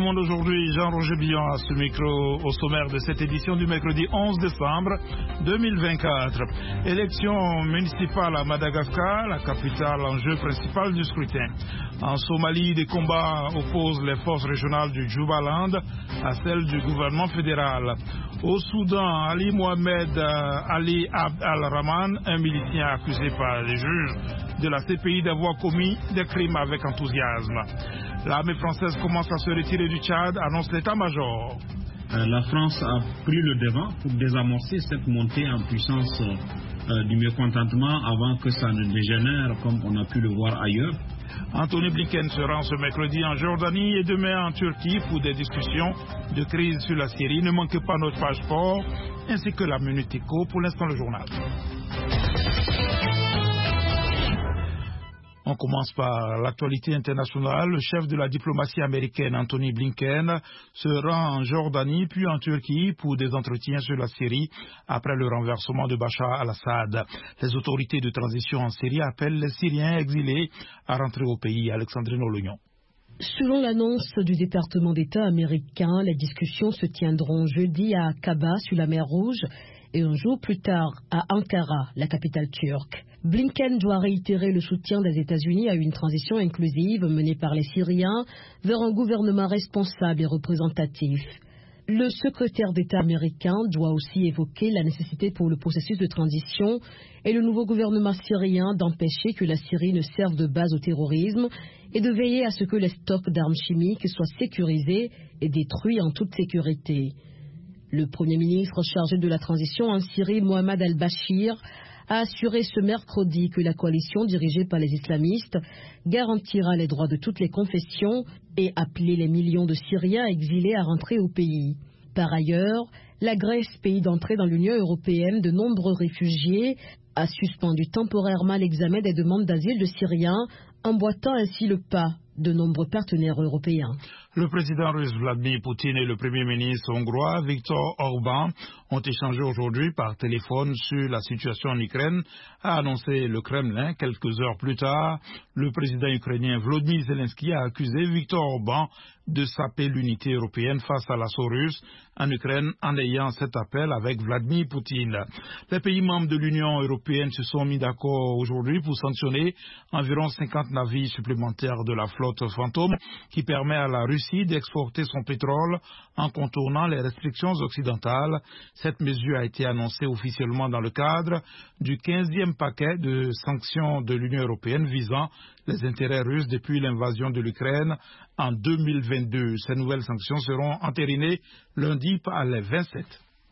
monde aujourd'hui, Jean-Roger Billon à ce micro au sommaire de cette édition du mercredi 11 décembre 2024. Élection municipale à Madagascar, la capitale, enjeu principal du scrutin. En Somalie, des combats opposent les forces régionales du Jubaland à celles du gouvernement fédéral. Au Soudan, Ali Mohamed Ali Abd al-Rahman, un milicien accusé par les juges de la CPI d'avoir commis des crimes avec enthousiasme. L'armée française commence à se retirer du Tchad, annonce l'état-major. La France a pris le devant pour désamorcer cette montée en puissance du mécontentement avant que ça ne dégénère comme on a pu le voir ailleurs. Anthony Blinken se rend ce mercredi en Jordanie et demain en Turquie pour des discussions de crise sur la Syrie. Ne manquez pas notre page sport ainsi que la Minute Éco. Pour l'instant, le journal. On commence par l'actualité internationale. Le chef de la diplomatie américaine, Anthony Blinken, se rend en Jordanie puis en Turquie pour des entretiens sur la Syrie après le renversement de Bachar al-Assad. Les autorités de transition en Syrie appellent les Syriens exilés à rentrer au pays. Alexandrine Olognon. Selon l'annonce du département d'État américain, les discussions se tiendront jeudi à Aqaba sur la mer Rouge et un jour plus tard à Ankara, la capitale turque. Blinken doit réitérer le soutien des États-Unis à une transition inclusive menée par les Syriens vers un gouvernement responsable et représentatif. Le secrétaire d'État américain doit aussi évoquer la nécessité pour le processus de transition et le nouveau gouvernement syrien d'empêcher que la Syrie ne serve de base au terrorisme et de veiller à ce que les stocks d'armes chimiques soient sécurisés et détruits en toute sécurité. Le Premier ministre chargé de la transition en Syrie, Mohamed al-Bashir, a assuré ce mercredi que la coalition dirigée par les islamistes garantira les droits de toutes les confessions et appelé les millions de Syriens exilés à rentrer au pays. Par ailleurs, la Grèce, pays d'entrée dans l'Union européenne de nombreux réfugiés, a suspendu temporairement l'examen des demandes d'asile de Syriens, emboîtant ainsi le pas de nombreux partenaires européens. Le président russe Vladimir Poutine et le premier ministre hongrois Viktor Orban ont échangé aujourd'hui par téléphone sur la situation en Ukraine, a annoncé le Kremlin. Quelques heures plus tard, le président ukrainien Volodymyr Zelensky a accusé Viktor Orban de saper l'unité européenne face à l'assaut russe en Ukraine en ayant cet appel avec Vladimir Poutine. Les pays membres de l'Union européenne se sont mis d'accord aujourd'hui pour sanctionner environ 50 navires supplémentaires de la flotte fantôme qui permet à la Russie d'exporter son pétrole en contournant les restrictions occidentales. Cette mesure a été annoncée officiellement dans le cadre du 15e paquet de sanctions de l'Union européenne visant les intérêts russes depuis l'invasion de l'Ukraine en 2022. Ces nouvelles sanctions seront entérinées lundi par les 27.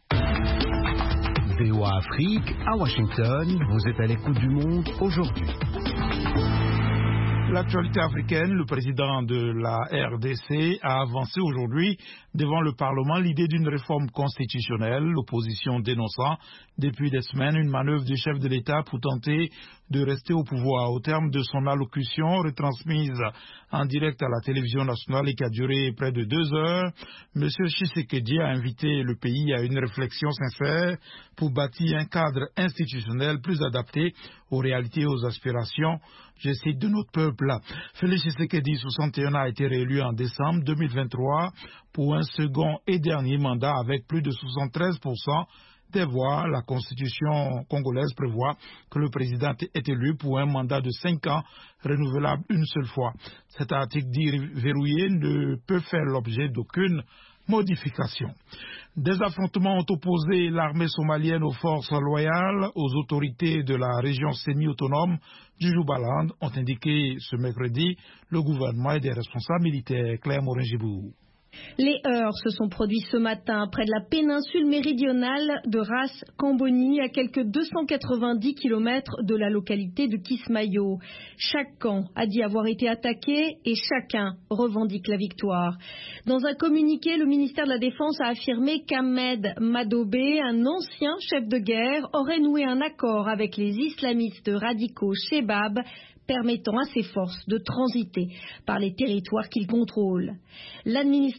VOA Afrique, à Washington, vous êtes à l'écoute du monde aujourd'hui. L'actualité africaine, le président de la RDC a avancé aujourd'hui devant le Parlement l'idée d'une réforme constitutionnelle, l'opposition dénonçant depuis des semaines une manœuvre du chef de l'État pour tenter de rester au pouvoir. Au terme de son allocution retransmise en direct à la télévision nationale et qui a duré près de 2 heures, M. Tshisekedi a invité le pays à une réflexion sincère pour bâtir un cadre institutionnel plus adapté aux réalités et aux aspirations, je cite, de notre peuple. Félix Tshisekedi, 61 ans, a été réélu en décembre 2023 pour un second et dernier mandat avec plus de 73% des voix. La constitution congolaise prévoit que le président est élu pour un mandat de 5 ans, renouvelable une seule fois. Cet article dit verrouillé ne peut faire l'objet d'aucune modification. Des affrontements ont opposé l'armée somalienne aux forces loyales. Aux autorités de la région semi-autonome du Jubaland ont indiqué ce mercredi le gouvernement et des responsables militaires. Claire Morin-Gibou. Les heurts se sont produits ce matin près de la péninsule méridionale de Ras-Kamboni, à quelques 290 km de la localité de Kismayo. Chaque camp a dit avoir été attaqué et chacun revendique la victoire. Dans un communiqué, le ministère de la Défense a affirmé qu'Ahmed Madobé, un ancien chef de guerre, aurait noué un accord avec les islamistes radicaux Shebab, permettant à ses forces de transiter par les territoires qu'il contrôle. L'administration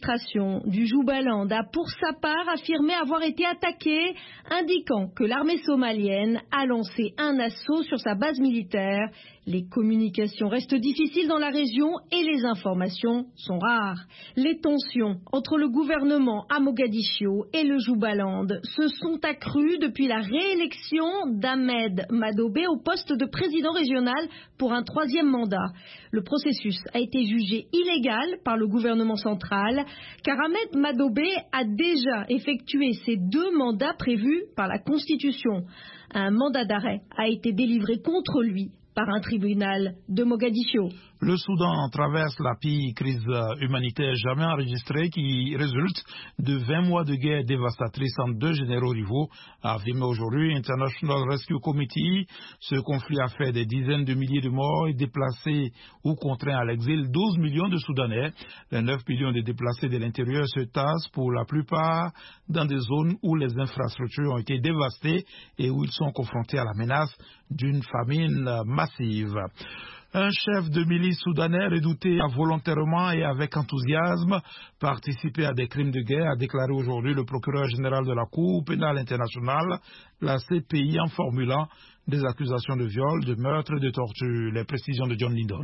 L'administration du Jubaland a pour sa part affirmé avoir été attaquée, indiquant que l'armée somalienne a lancé un assaut sur sa base militaire. Les communications restent difficiles dans la région et les informations sont rares. Les tensions entre le gouvernement à Mogadiscio et le Jubaland se sont accrues depuis la réélection d'Ahmed Madobé au poste de président régional pour un 3e mandat. Le processus a été jugé illégal par le gouvernement central car Ahmed Madobé a déjà effectué ses 2 mandats prévus par la Constitution. Un mandat d'arrêt a été délivré contre lui par un tribunal de Mogadiscio. Le Soudan traverse la pire crise humanitaire jamais enregistrée qui résulte de 20 mois de guerre dévastatrice entre 2 généraux rivaux, a affirmé aujourd'hui International Rescue Committee. Ce conflit a fait des dizaines de milliers de morts et déplacé ou contraint à l'exil 12 millions de Soudanais. Les 9 millions de déplacés de l'intérieur se tassent pour la plupart dans des zones où les infrastructures ont été dévastées et où ils sont confrontés à la menace d'une famine massive. Un chef de milice soudanais redouté a volontairement et avec enthousiasme participé à des crimes de guerre, a déclaré aujourd'hui le procureur général de la Cour pénale internationale, la CPI, en formulant des accusations de viol, de meurtre et de torture. Les précisions de John Lindon.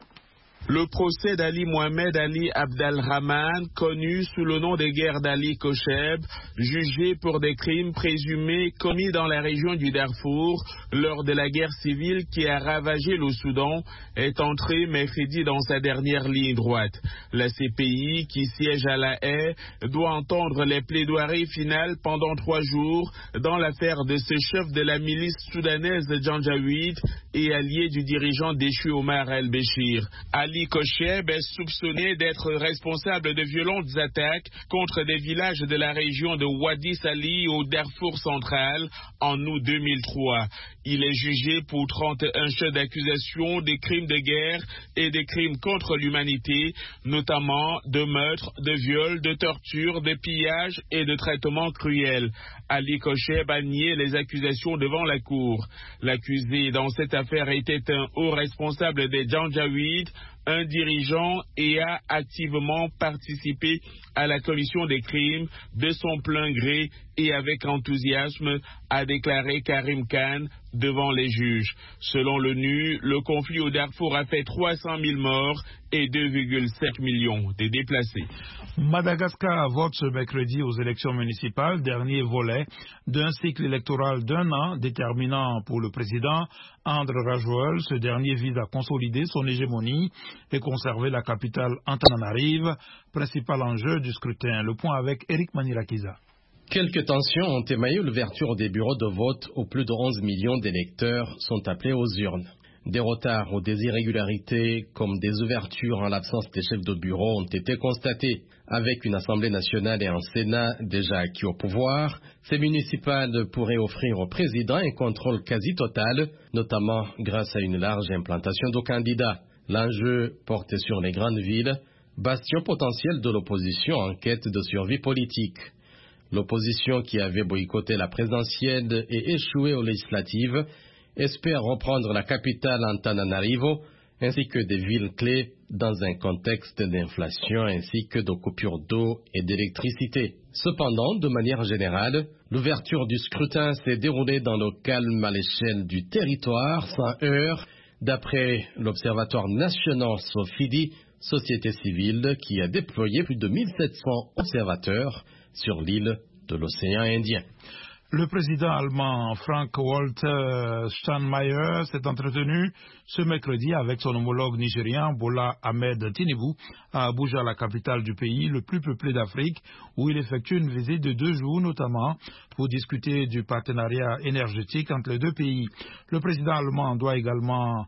Le procès d'Ali Mohamed Ali Abdelrahman, connu sous le nom de guerre d'Ali Kocheb, jugé pour des crimes présumés commis dans la région du Darfour lors de la guerre civile qui a ravagé le Soudan, est entré mercredi dans sa dernière ligne droite. La CPI, qui siège à La Haye, doit entendre les plaidoiries finales pendant 3 jours dans l'affaire de ce chef de la milice soudanaise Janjaweed et allié du dirigeant déchu Omar el-Béchir. Ali Kocheb est soupçonné d'être responsable de violentes attaques contre des villages de la région de Wadi Sali au Darfour central en août 2003. Il est jugé pour 31 chefs d'accusation des crimes de guerre et des crimes contre l'humanité, notamment de meurtre, de viol, de torture, de pillage et de traitement cruel. Ali Kocheb a nié les accusations devant la cour. L'accusé dans cette affaire était un haut responsable des Janjaweed, un dirigeant, et a activement participé à la commission des crimes de son plein gré et avec enthousiasme, a déclaré Karim Khan devant les juges. Selon l'ONU, le conflit au Darfour a fait 300 000 morts et 2,7 millions de déplacés. Madagascar vote ce mercredi aux élections municipales, dernier volet d'un cycle électoral d'1 an déterminant pour le président André Rajoelina. Ce dernier vise à consolider son hégémonie et conserver la capitale Antananarive, principal enjeu du scrutin. Le point avec Eric Manirakiza. Quelques tensions ont émaillé l'ouverture des bureaux de vote où plus de 11 millions d'électeurs sont appelés aux urnes. Des retards ou des irrégularités, comme des ouvertures en l'absence des chefs de bureau, ont été constatés. Avec une Assemblée nationale et un Sénat déjà acquis au pouvoir, ces municipales pourraient offrir au président un contrôle quasi total, notamment grâce à une large implantation de candidats. L'enjeu porte sur les grandes villes, bastion potentiel de l'opposition en quête de survie politique. L'opposition qui avait boycotté la présidentielle et échoué aux législatives espère reprendre la capitale Antananarivo ainsi que des villes clés dans un contexte d'inflation ainsi que de coupures d'eau et d'électricité. Cependant, de manière générale, l'ouverture du scrutin s'est déroulée dans le calme à l'échelle du territoire, sans heurts, d'après l'Observatoire national Sofidi, société civile, qui a déployé plus de 1700 observateurs sur l'île de l'océan Indien. Le président allemand Frank-Walter Steinmeier s'est entretenu ce mercredi avec son homologue nigérien Bola Ahmed Tinubu à Abuja, la capitale du pays le plus peuplé d'Afrique, où il effectue une visite de 2 jours notamment pour discuter du partenariat énergétique entre les 2 pays. Le président allemand doit également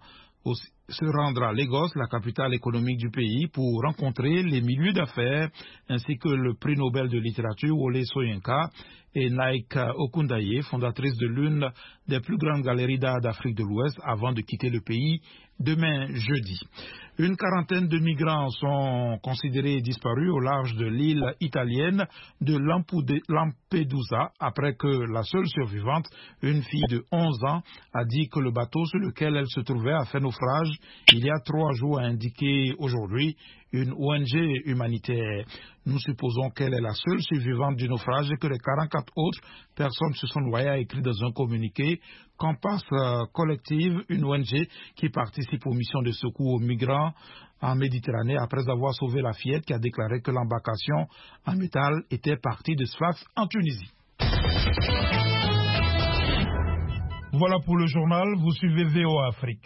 se rendre à Lagos, la capitale économique du pays, pour rencontrer les milieux d'affaires ainsi que le prix Nobel de littérature Wole Soyinka et Nike Okundaye, fondatrice de l'une des plus grandes galeries d'art d'Afrique de l'Ouest, avant de quitter le pays demain jeudi. Une quarantaine de migrants sont considérés disparus au large de l'île italienne de Lampedusa après que la seule survivante, une fille de 11 ans, a dit que le bateau sur lequel elle se trouvait a fait naufrage il y a 3 jours, a indiqué aujourd'hui une ONG humanitaire. Nous supposons qu'elle est la seule survivante du naufrage et que les 44 autres personnes se sont noyées, a écrit dans un communiqué. Compass Collective, une ONG qui participe aux missions de secours aux migrants en Méditerranée, après avoir sauvé la fillette, qui a déclaré que l'embarcation en métal était partie de Sfax en Tunisie. Voilà pour le journal, vous suivez VOA Afrique.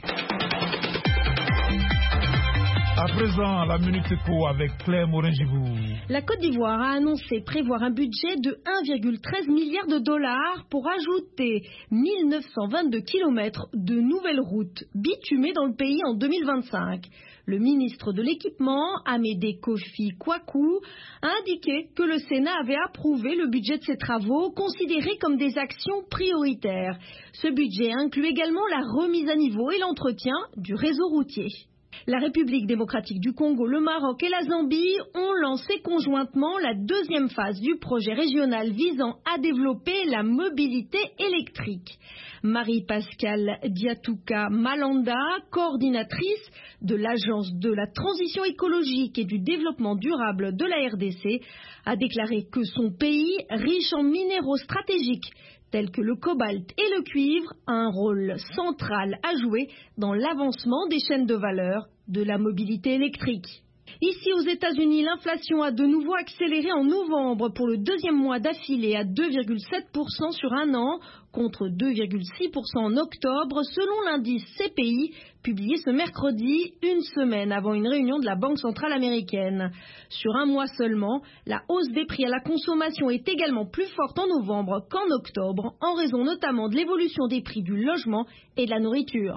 À présent, la Minute Éco avec Claire Morin-Gibou. La Côte d'Ivoire a annoncé prévoir un budget de 1,13 milliard de dollars pour ajouter 1922 km de nouvelles routes bitumées dans le pays en 2025. Le ministre de l'Équipement, Amédée Kofi Kwaku, a indiqué que le Sénat avait approuvé le budget de ces travaux, considérés comme des actions prioritaires. Ce budget inclut également la remise à niveau et l'entretien du réseau routier. La République démocratique du Congo, le Maroc et la Zambie ont lancé conjointement la 2e phase du projet régional visant à développer la mobilité électrique. Marie-Pascale Diatouka Malanda, coordinatrice de l'Agence de la transition écologique et du développement durable de la RDC, a déclaré que son pays, riche en minéraux stratégiques, tels que le cobalt et le cuivre, a un rôle central à jouer dans l'avancement des chaînes de valeur de la mobilité électrique. Ici aux États-Unis, l'inflation a de nouveau accéléré en novembre pour le 2e mois d'affilée à 2,7% sur un an, contre 2,6% en octobre, selon l'indice CPI, publié ce mercredi, une semaine avant une réunion de la Banque centrale américaine. Sur un mois seulement, la hausse des prix à la consommation est également plus forte en novembre qu'en octobre, en raison notamment de l'évolution des prix du logement et de la nourriture.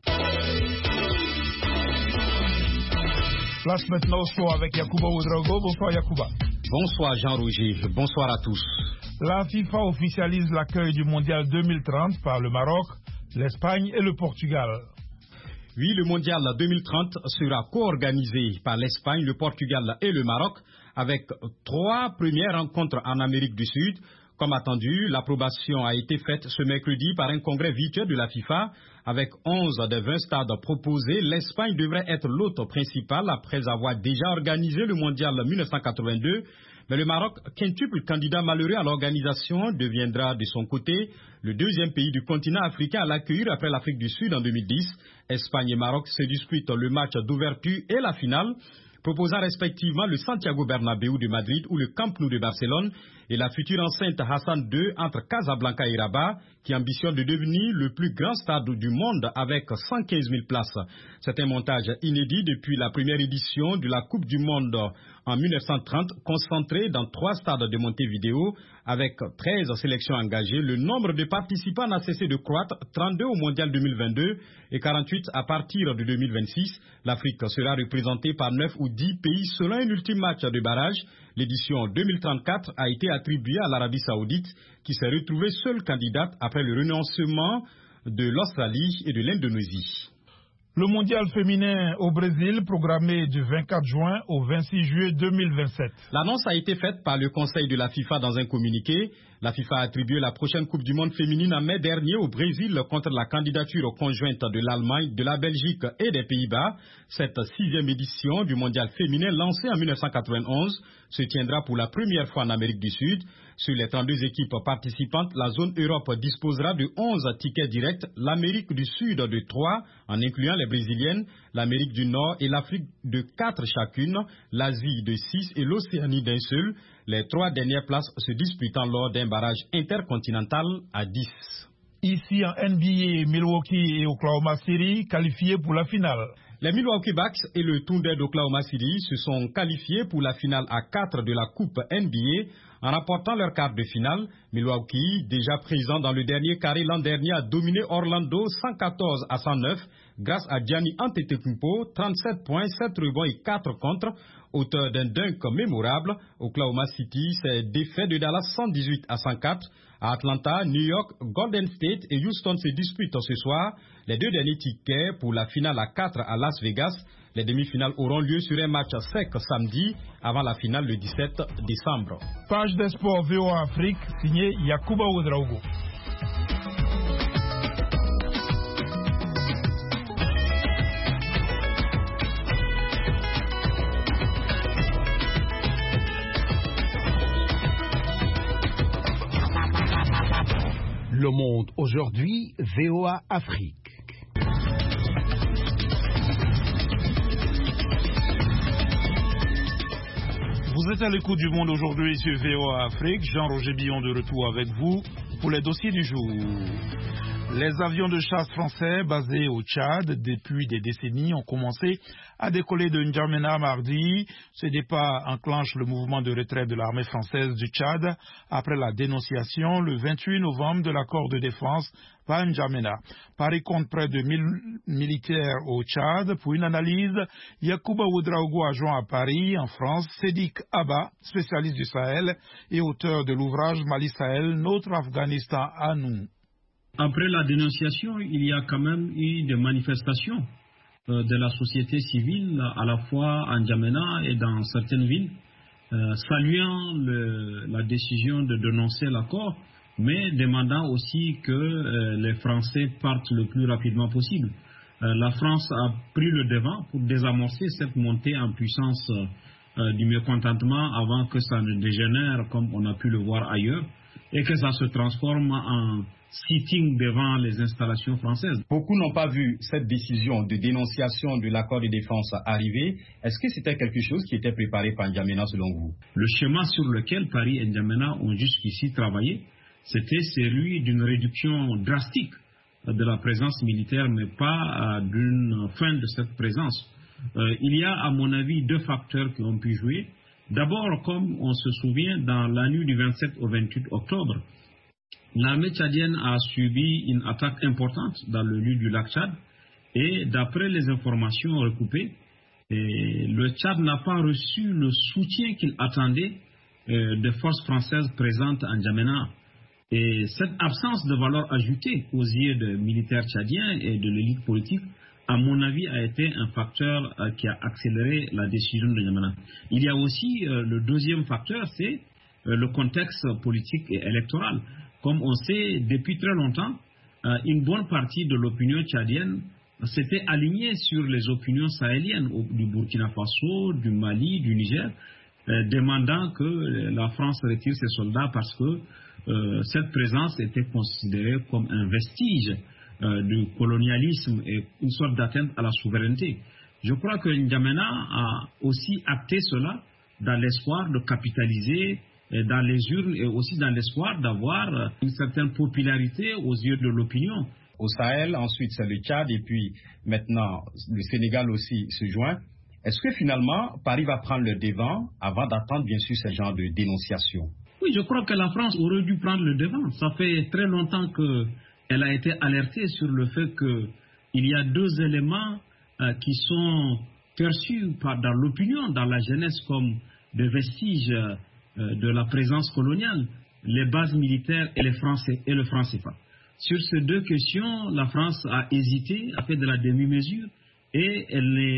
Place maintenant au sport avec Yacouba Ouedraogo. Bonsoir Yacouba. Bonsoir Jean-Roger, bonsoir à tous. La FIFA officialise l'accueil du Mondial 2030 par le Maroc, l'Espagne et le Portugal. Oui, le Mondial 2030 sera co-organisé par l'Espagne, le Portugal et le Maroc, avec 3 premières rencontres en Amérique du Sud. Comme attendu, l'approbation a été faite ce mercredi par un congrès virtuel de la FIFA. Avec 11 des 20 stades proposés, l'Espagne devrait être l'hôte principal après avoir déjà organisé le Mondial 1982. Mais le Maroc, quintuple candidat malheureux à l'organisation, deviendra de son côté le 2e pays du continent africain à l'accueillir après l'Afrique du Sud en 2010. Espagne et Maroc se disputent le match d'ouverture et la finale, proposant respectivement le Santiago Bernabéu de Madrid ou le Camp Nou de Barcelone et la future enceinte Hassan II entre Casablanca et Rabat, qui ambitionne de devenir le plus grand stade du monde avec 115 000 places. C'est un montage inédit depuis la première édition de la Coupe du Monde en 1930, concentré dans 3 stades de Montevideo. Avec 13 sélections engagées, le nombre de participants n'a cessé de croître, 32 au Mondial 2022 et 48 à partir de 2026. L'Afrique sera représentée par 9 ou 10 pays selon un ultime match de barrage. L'édition 2034 a été attribuée à l'Arabie Saoudite, qui s'est retrouvée seule candidate après le renoncement de l'Australie et de l'Indonésie. Le mondial féminin au Brésil, programmé du 24 juin au 26 juillet 2027. L'annonce a été faite par le Conseil de la FIFA dans un communiqué. La FIFA a attribué la prochaine Coupe du Monde féminine en mai dernier au Brésil contre la candidature conjointe de l'Allemagne, de la Belgique et des Pays-Bas. Cette 6e édition du mondial féminin lancée en 1991 se tiendra pour la première fois en Amérique du Sud. Sur les 32 équipes participantes, la zone Europe disposera de 11 tickets directs, l'Amérique du Sud de 3, en incluant les Brésiliennes, l'Amérique du Nord et l'Afrique de 4 chacune, l'Asie de 6 et l'Océanie d'un seul, les 3 dernières places se disputant lors d'un barrage intercontinental à 10. Ici en NBA, Milwaukee et Oklahoma City qualifiés pour la finale. Les Milwaukee Bucks et le Thunder d'Oklahoma City se sont qualifiés pour la finale à 4 de la Coupe NBA en remportant leur quart de finale. Milwaukee, déjà présent dans le dernier carré l'an dernier, a dominé Orlando 114 à 109 grâce à Giannis Antetokounmpo, 37 points, 7 rebonds et 4 contres, auteur d'un dunk mémorable. Oklahoma City s'est défait de Dallas 118 à 104. À Atlanta, New York, Golden State et Houston se disputent ce soir les 2 derniers tickets pour la finale à 4 à Las Vegas. Les demi-finales auront lieu sur un match sec samedi avant la finale le 17 décembre. Page des sports VOA Afrique, signé Yacouba Ouedraogo. Le Monde aujourd'hui, VOA Afrique. Vous êtes à l'écoute du Monde aujourd'hui sur VOA Afrique. Jean-Roger Billon de retour avec vous pour les dossiers du jour. Les avions de chasse français basés au Tchad depuis des décennies ont commencé à décoller de N'Djamena mardi. Ce départ enclenche le mouvement de retrait de l'armée française du Tchad après la dénonciation le 28 novembre de l'accord de défense par N'Djamena. Paris compte près de 1000 militaires au Tchad. Pour une analyse, Yacouba Ouedraogo, adjoint à Paris, en France, Sédik Abba, spécialiste du Sahel et auteur de l'ouvrage Mali Sahel, notre Afghanistan à nous. Après la dénonciation, il y a quand même eu des manifestations de la société civile, à la fois à N'Djamena et dans certaines villes, saluant la décision de dénoncer l'accord, mais demandant aussi que les Français partent le plus rapidement possible. La France a pris le devant pour désamorcer cette montée en puissance du mécontentement avant que ça ne dégénère comme on a pu le voir ailleurs et que ça se transforme en sitting devant les installations françaises. Beaucoup n'ont pas vu cette décision de dénonciation de l'accord de défense arriver. Est-ce que c'était quelque chose qui était préparé par N'Djamena selon vous? Le schéma sur lequel Paris et N'Djamena ont jusqu'ici travaillé, c'était celui d'une réduction drastique de la présence militaire, mais pas d'une fin de cette présence. Il y a, à mon avis, deux facteurs qui ont pu jouer. D'abord, comme on se souvient, dans la nuit du 27 au 28 octobre, l'armée tchadienne a subi une attaque importante dans le lieu du lac Tchad et d'après les informations recoupées, le Tchad n'a pas reçu le soutien qu'il attendait des forces françaises présentes en N'Djamena. Et cette absence de valeur ajoutée aux yeux des militaires tchadiens et de l'élite politique, à mon avis, a été un facteur qui a accéléré la décision de N'Djamena. Il y a aussi le deuxième facteur, c'est le contexte politique et électoral. Comme on sait, depuis très longtemps, une bonne partie de l'opinion tchadienne s'était alignée sur les opinions sahéliennes du Burkina Faso, du Mali, du Niger, demandant que la France retire ses soldats parce que cette présence était considérée comme un vestige du colonialisme et une sorte d'atteinte à la souveraineté. Je crois que N'Djamena a aussi acté cela dans l'espoir de capitaliser dans les urnes et aussi dans l'espoir d'avoir une certaine popularité aux yeux de l'opinion. Au Sahel, ensuite c'est le Tchad et puis maintenant le Sénégal aussi se joint. Est-ce que finalement Paris va prendre le devant avant d'attendre bien sûr ce genre de dénonciation? Oui, je crois que la France aurait dû prendre le devant. Ça fait très longtemps qu'elle a été alertée sur le fait qu'il y a deux éléments qui sont perçus dans l'opinion, dans la jeunesse comme des vestiges de la présence coloniale, les bases militaires et le franc CFA. Sur ces deux questions, la France a hésité, a fait de la demi-mesure et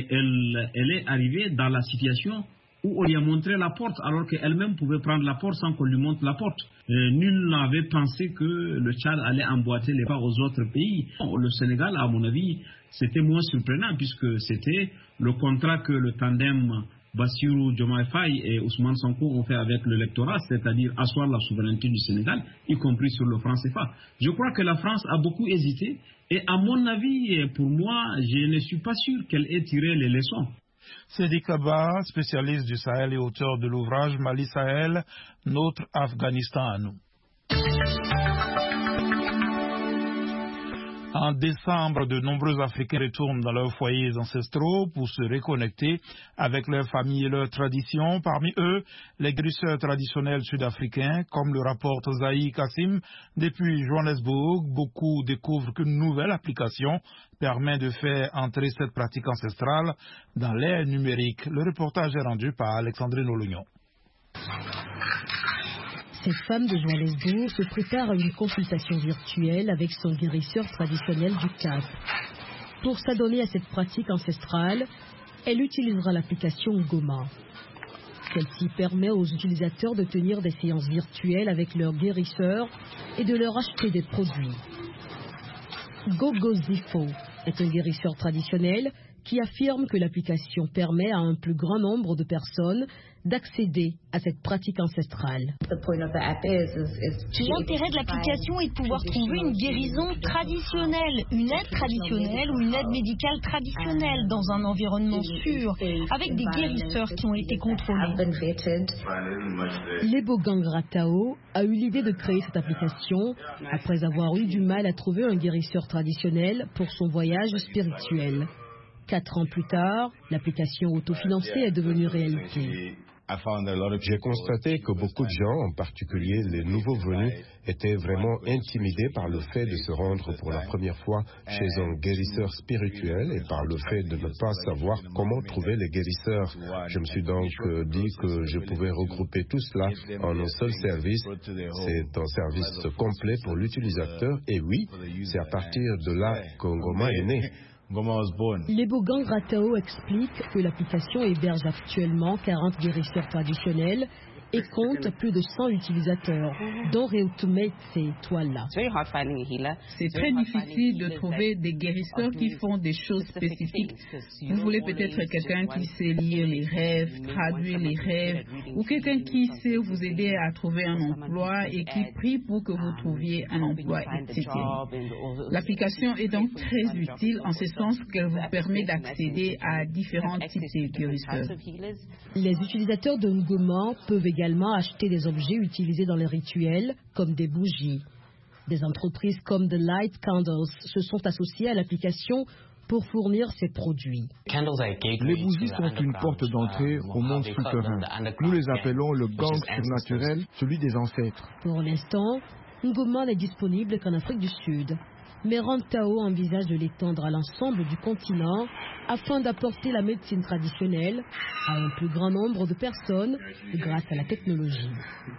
elle est arrivée dans la situation où on lui a montré la porte alors qu'elle-même pouvait prendre la porte sans qu'on lui montre la porte. Nul n'avait pensé que le Tchad allait emboîter les pas aux autres pays. Le Sénégal, à mon avis, c'était moins surprenant puisque c'était le contrat que le tandem Bassirou Diomaye Faye et Ousmane Sonko ont fait avec l'électorat, c'est-à-dire asseoir la souveraineté du Sénégal, y compris sur le franc CFA. Je crois que la France a beaucoup hésité et à mon avis, pour moi, je ne suis pas sûr qu'elle ait tiré les leçons. Sédik Abba, spécialiste du Sahel et auteur de l'ouvrage Mali Sahel, notre Afghanistan à nous. En décembre, de nombreux Africains retournent dans leurs foyers ancestraux pour se reconnecter avec leurs familles et leurs traditions. Parmi eux, les guérisseurs traditionnels sud-africains, comme le rapporte Zahi Kassim depuis Johannesburg. Beaucoup découvrent qu'une nouvelle application permet de faire entrer cette pratique ancestrale dans l'ère numérique. Le reportage est rendu par Alexandrine Olognon. Cette femme de Johannesburg se prépare à une consultation virtuelle avec son guérisseur traditionnel du Cap. Pour s'adonner à cette pratique ancestrale, elle utilisera l'application Goma. Celle-ci permet aux utilisateurs de tenir des séances virtuelles avec leurs guérisseurs et de leur acheter des produits. Gogo Zifo est un guérisseur traditionnel qui affirme que l'application permet à un plus grand nombre de personnes d'accéder à cette pratique ancestrale. L'intérêt de l'application est de pouvoir trouver une guérison traditionnelle, une aide traditionnelle ou une aide médicale traditionnelle dans un environnement sûr, avec des guérisseurs qui ont été contrôlés. Lebogang Ratao a eu l'idée de créer cette application après avoir eu du mal à trouver un guérisseur traditionnel pour son voyage spirituel. 4 ans plus tard, l'application autofinancée est devenue réalité. J'ai constaté que beaucoup de gens, en particulier les nouveaux venus, étaient vraiment intimidés par le fait de se rendre pour la première fois chez un guérisseur spirituel et par le fait de ne pas savoir comment trouver les guérisseurs. Je me suis donc dit que je pouvais regrouper tout cela en un seul service. C'est un service complet pour l'utilisateur et oui, c'est à partir de là que Ngoma est né. Lebogang Ratao explique que l'application héberge actuellement 40 guérisseurs traditionnels et compte plus de 100 utilisateurs, dont Reutumetse Twala. C'est très difficile de trouver des guérisseurs qui font des choses spécifiques. Vous voulez peut-être quelqu'un qui sait lire les rêves, traduire les rêves, ou quelqu'un qui sait vous aider à trouver un emploi et qui prie pour que vous trouviez un emploi, etc. L'application est donc très utile en ce sens qu'elle vous permet d'accéder à différents types de guérisseurs. Les utilisateurs de Ngoma peuvent également acheter des objets utilisés dans les rituels, comme des bougies. Des entreprises comme The Light Candles se sont associées à l'application pour fournir ces produits. Les bougies sont une porte d'entrée au monde souterrain. Nous les appelons le gang surnaturel, celui des ancêtres. Pour l'instant, Ngoma n'est disponible qu'en Afrique du Sud. Mais Rantao envisage de l'étendre à l'ensemble du continent afin d'apporter la médecine traditionnelle à un plus grand nombre de personnes grâce à la technologie.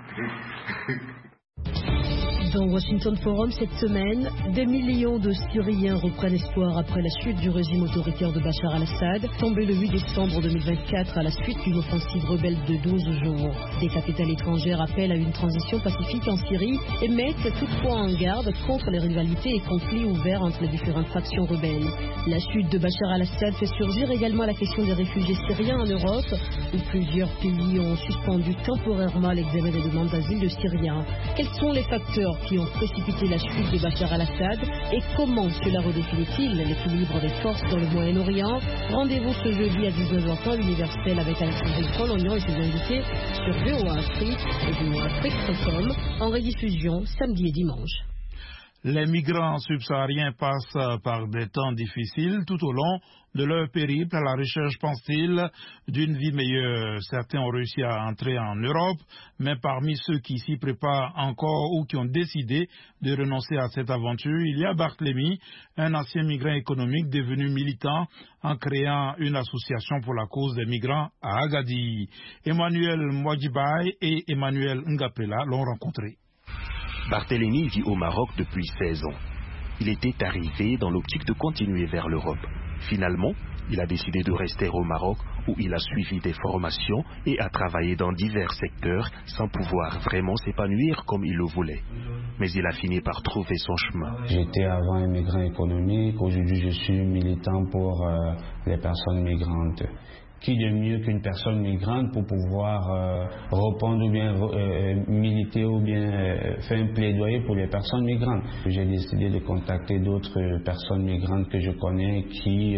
Dans Washington Forum cette semaine, des millions de Syriens reprennent espoir après la chute du régime autoritaire de Bachar al-Assad, tombé le 8 décembre 2024 à la suite d'une offensive rebelle de 12 jours. Des capitales étrangères appellent à une transition pacifique en Syrie et mettent toutefois en garde contre les rivalités et conflits ouverts entre les différentes factions rebelles. La chute de Bachar al-Assad fait surgir également la question des réfugiés syriens en Europe, où plusieurs pays ont suspendu temporairement l'examen des demandes d'asile de Syriens. Quels sont les facteurs qui ont précipité la chute de Bachar al-Assad et comment cela redéfinit-il l'équilibre des forces dans le Moyen-Orient? Rendez-vous ce jeudi à 19h temps l'universel avec Alexandre Colognon et ses invités sur VOA Afrique et voaafrique.com en rediffusion samedi et dimanche. Les migrants subsahariens passent par des temps difficiles tout au long de leur périple à la recherche, pense-t-il, d'une vie meilleure. Certains ont réussi à entrer en Europe, mais parmi ceux qui s'y préparent encore ou qui ont décidé de renoncer à cette aventure, il y a Barthélemy, un ancien migrant économique devenu militant en créant une association pour la cause des migrants à Agadir. Emmanuel Mwadjibaye et Emmanuel Ngapela l'ont rencontré. Barthélemy vit au Maroc depuis 16 ans. Il était arrivé dans l'optique de continuer vers l'Europe. Finalement, il a décidé de rester au Maroc où il a suivi des formations et a travaillé dans divers secteurs sans pouvoir vraiment s'épanouir comme il le voulait. Mais il a fini par trouver son chemin. J'étais avant un migrant économique, aujourd'hui je suis militant pour les personnes migrantes. Qui de mieux qu'une personne migrante pour pouvoir répondre ou bien militer ou bien faire un plaidoyer pour les personnes migrantes. J'ai décidé de contacter d'autres personnes migrantes que je connais qui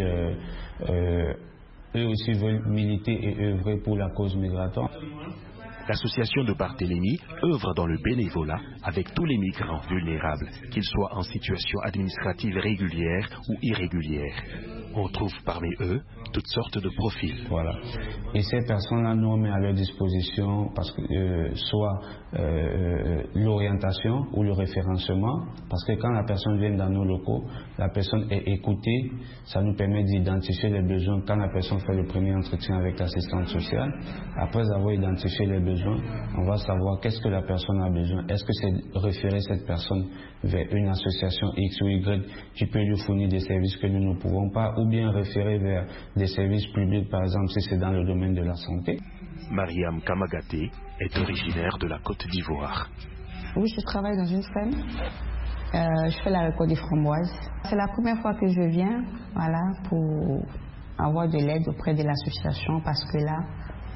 eux aussi veulent militer et œuvrer pour la cause migratoire. L'association de Barthélemy œuvre dans le bénévolat avec tous les migrants vulnérables, qu'ils soient en situation administrative régulière ou irrégulière. On trouve parmi eux toutes sortes de profils. Voilà. Et ces personnes-là, nous on met à leur disposition parce que soit l'orientation ou le référencement, parce que quand la personne vient dans nos locaux, la personne est écoutée, ça nous permet d'identifier les besoins. Quand la personne fait le premier entretien avec l'assistante sociale, après avoir identifié les besoins, on va savoir qu'est-ce que la personne a besoin. Est-ce que c'est référer cette personne vers une association X ou Y qui peut lui fournir des services que nous ne pouvons pas, ou bien référer vers des services publics, par exemple si c'est dans le domaine de la santé. Mariam Kamagaté est originaire de la Côte d'Ivoire. Oui, je travaille dans une ferme. Je fais la récolte des framboises. C'est la première fois que je viens, voilà, pour avoir de l'aide auprès de l'association, parce que là,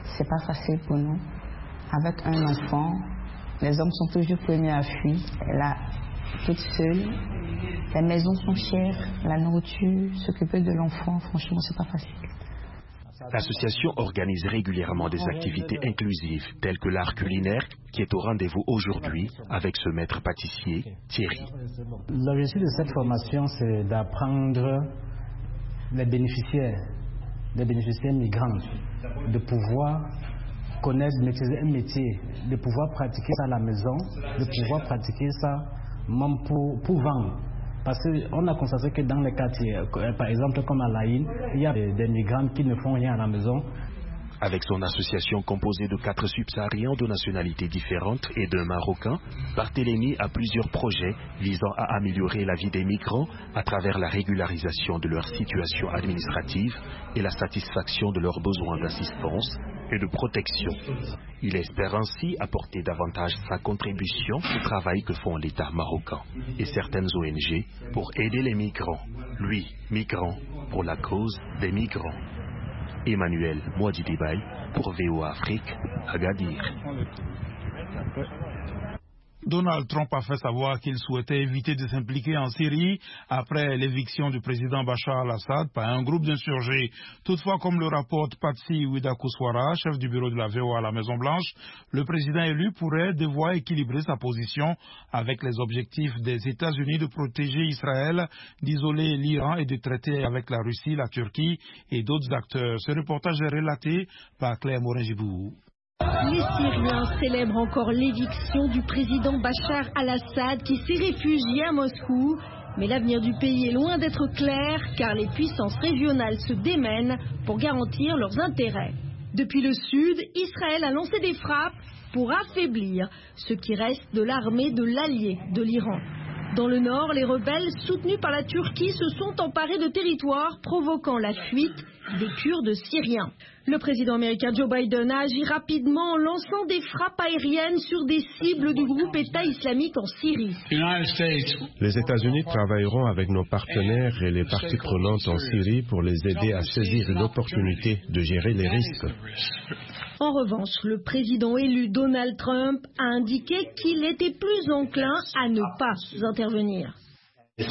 c'est pas facile pour nous. Avec un enfant, les hommes sont toujours premiers à fuir. Là, toute seule, les maisons sont chères, la nourriture, s'occuper de l'enfant, franchement, c'est pas facile. L'association organise régulièrement des activités inclusives telles que l'art culinaire qui est au rendez-vous aujourd'hui avec ce maître pâtissier, Thierry. L'objectif de cette formation, c'est d'apprendre les bénéficiaires migrants, de pouvoir connaître, maîtriser un métier, de pouvoir pratiquer ça à la maison, de pouvoir pratiquer ça même pour vendre. Parce qu'on a constaté que dans les quartiers, par exemple comme à Laïne, il y a des migrants qui ne font rien à la maison. Avec son association composée de 4 subsahariens de nationalités différentes et d'un Marocain, Barthélémy a plusieurs projets visant à améliorer la vie des migrants à travers la régularisation de leur situation administrative et la satisfaction de leurs besoins d'assistance et de protection. Il espère ainsi apporter davantage sa contribution au travail que font l'État marocain et certaines ONG pour aider les migrants. Lui, migrant, pour la cause des migrants. Emmanuel Mouadidibay pour VOA Afrique, Agadir. Donald Trump a fait savoir qu'il souhaitait éviter de s'impliquer en Syrie après l'éviction du président Bachar al-Assad par un groupe d'insurgés. Toutefois, comme le rapporte Patsy Widakuswara, chef du bureau de la VOA à la Maison-Blanche, le président élu pourrait devoir équilibrer sa position avec les objectifs des États-Unis de protéger Israël, d'isoler l'Iran et de traiter avec la Russie, la Turquie et d'autres acteurs. Ce reportage est relaté par Claire Morin-Gibou. Les Syriens célèbrent encore l'éviction du président Bachar al-Assad qui s'est réfugié à Moscou. Mais l'avenir du pays est loin d'être clair car les puissances régionales se démènent pour garantir leurs intérêts. Depuis le sud, Israël a lancé des frappes pour affaiblir ce qui reste de l'armée de l'allié de l'Iran. Dans le nord, les rebelles soutenus par la Turquie se sont emparés de territoires provoquant la fuite des Kurdes syriens. Le président américain Joe Biden a agi rapidement en lançant des frappes aériennes sur des cibles du groupe État islamique en Syrie. Les États-Unis travailleront avec nos partenaires et les parties prenantes en Syrie pour les aider à saisir l'opportunité de gérer les risques. En revanche, le président élu Donald Trump a indiqué qu'il était plus enclin à ne pas intervenir. Il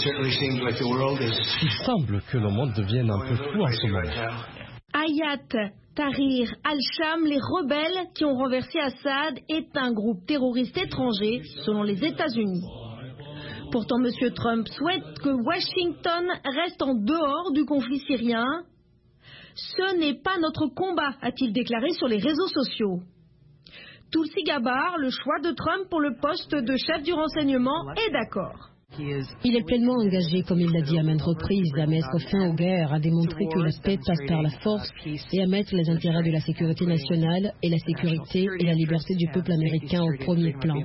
semble que le monde devienne un peu fou en ce moment. Hayat Tahrir al-Sham, les rebelles qui ont renversé Assad, est un groupe terroriste étranger selon les États-Unis. Pourtant, M. Trump souhaite que Washington reste en dehors du conflit syrien. Ce n'est pas notre combat, a-t-il déclaré sur les réseaux sociaux. Tulsi Gabbard, le choix de Trump pour le poste de chef du renseignement, est d'accord. Il est pleinement engagé, comme il l'a dit à maintes reprises, à mettre fin aux guerres, à démontrer que la paix passe par la force et à mettre les intérêts de la sécurité nationale et la sécurité et la liberté du peuple américain au premier plan.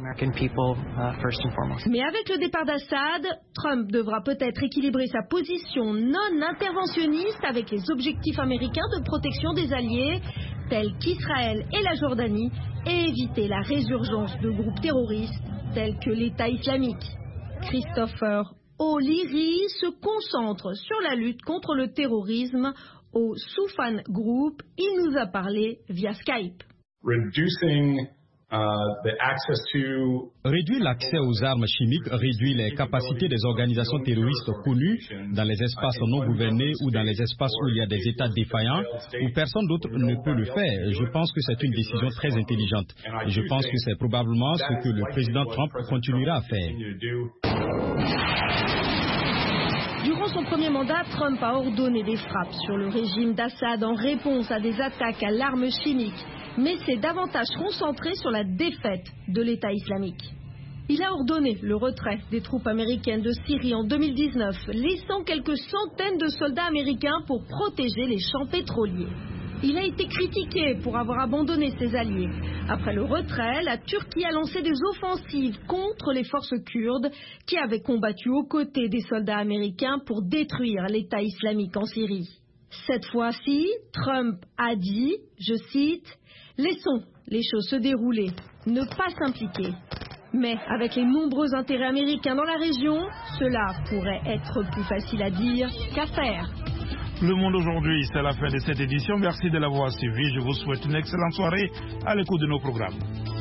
Mais avec le départ d'Assad, Trump devra peut-être équilibrer sa position non interventionniste avec les objectifs américains de protection des alliés, tels qu'Israël et la Jordanie, et éviter la résurgence de groupes terroristes tels que l'État islamique. Christopher O'Leary se concentre sur la lutte contre le terrorisme au Soufan Group. Il nous a parlé via Skype. Réduire l'accès aux armes chimiques réduit les capacités des organisations terroristes connues dans les espaces non gouvernés ou dans les espaces où il y a des États défaillants où personne d'autre ne peut le faire. Je pense que c'est une décision très intelligente. Et je pense que c'est probablement ce que le président Trump continuera à faire. Durant son premier mandat, Trump a ordonné des frappes sur le régime d'Assad en réponse à des attaques à l'arme chimique. Mais c'est davantage concentré sur la défaite de l'État islamique. Il a ordonné le retrait des troupes américaines de Syrie en 2019, laissant quelques centaines de soldats américains pour protéger les champs pétroliers. Il a été critiqué pour avoir abandonné ses alliés. Après le retrait, la Turquie a lancé des offensives contre les forces kurdes qui avaient combattu aux côtés des soldats américains pour détruire l'État islamique en Syrie. Cette fois-ci, Trump a dit, je cite, « Laissons les choses se dérouler, ne pas s'impliquer. » Mais avec les nombreux intérêts américains dans la région, cela pourrait être plus facile à dire qu'à faire. Le Monde aujourd'hui, c'est la fin de cette édition. Merci de l'avoir suivi. Je vous souhaite une excellente soirée à l'écoute de nos programmes.